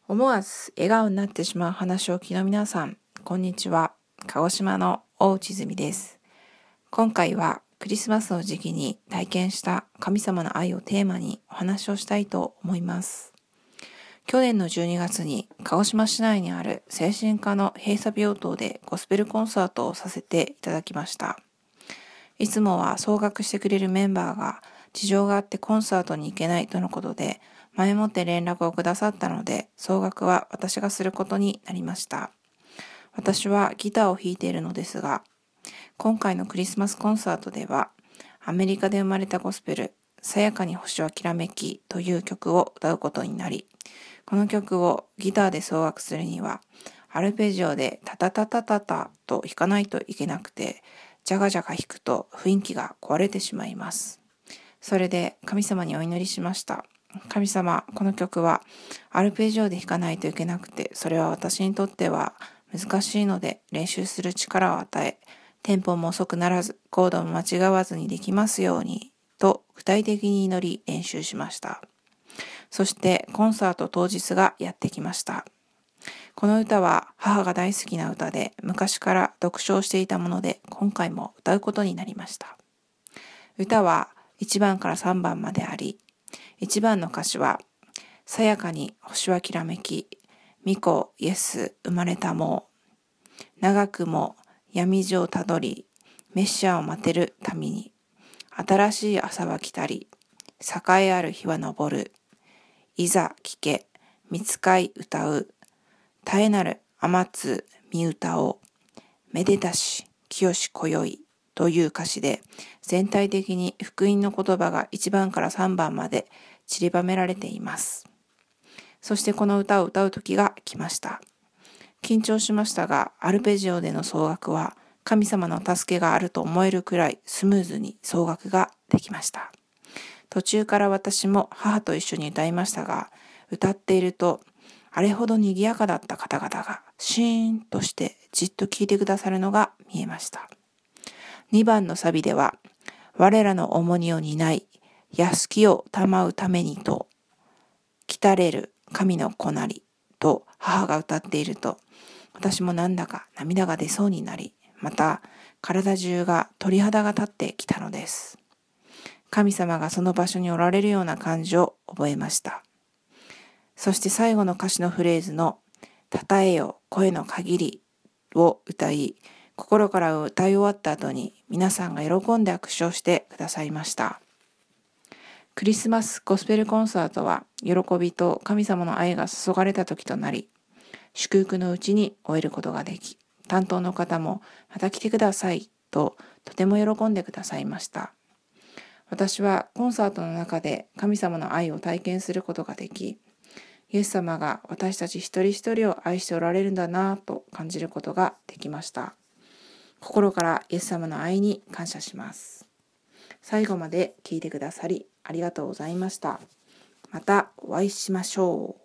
思わず笑顔になってしまう話を聞きの皆さん、こんにちは。鹿児島の大内泉です。今回はクリスマスの時期に体験した神様の愛をテーマにお話をしたいと思います。去年の12月に鹿児島市内にある精神科の閉鎖病棟でゴスペルコンサートをさせていただきました。いつもは総額してくれるメンバーが事情があってコンサートに行けないとのことで前もって連絡をくださったので総額は私がすることになりました。私はギターを弾いているのですが、今回のクリスマスコンサートではアメリカで生まれたゴスペルさやかに星はきらめきという曲を歌うことになり、この曲をギターで奏楽するにはアルペジオでタタタタタタと弾かないといけなくて、ジャガジャガ弾くと雰囲気が壊れてしまいます。それで神様にお祈りしました。神様、この曲はアルペジオで弾かないといけなくて、それは私にとっては難しいので練習する力を与え、テンポも遅くならず、コードも間違わずにできますように、と具体的に祈り練習しました。そしてコンサート当日がやってきました。この歌は母が大好きな歌で、昔から読唱していたもので、今回も歌うことになりました。歌は1番から3番まであり、1番の歌詞は、さやかに星はきらめき、巫女イエス生まれたもう、長くも闇路をたどり、メシアを待てるために、新しい朝は来たり、栄ある日は昇る、いざ聞け、見つかい歌う、絶えなる天津見歌を、めでたし清し今宵という歌詞で、全体的に福音の言葉が1番から3番まで散りばめられています。そしてこの歌を歌う時が来ました。緊張しましたが、アルペジオでの奏楽は神様の助けがあると思えるくらいスムーズに奏楽ができました。途中から私も母と一緒に歌いましたが、歌っているとあれほど賑やかだった方々がシーンとしてじっと聞いてくださるのが見えました。2番のサビでは、我らの重荷を担い、安きを賜うためにと、来たれる神の子なりと母が歌っていると、私もなんだか涙が出そうになり、また体中が鳥肌が立ってきたのです。神様がその場所におられるような感じを覚えました。そして最後の歌詞のフレーズのたたえよ声の限りを歌い、心から歌い終わった後に皆さんが喜んで握手をしてくださいました。クリスマスゴスペルコンサートは喜びと神様の愛が注がれた時となり、祝福のうちに終えることができ、担当の方もまた来てくださいととても喜んでくださいました。私はコンサートの中で神様の愛を体験することができ、イエス様が私たち一人一人を愛しておられるんだなぁと感じることができました。心からイエス様の愛に感謝します。最後まで聞いてくださりありがとうございました。またお会いしましょう。